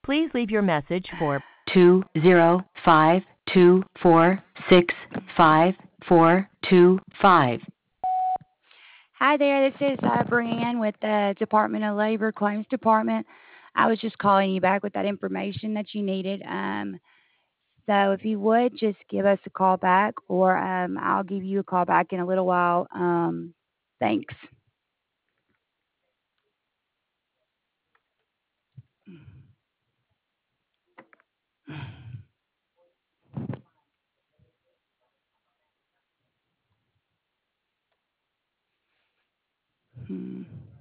Please leave your message for 205246545. Hi there, this is Brianne with the Department of Labor Claims Department. I was just calling you back with that information that you needed. So if you would just give us a call back, or I'll give you a call back in a little while. Thanks. Hmm.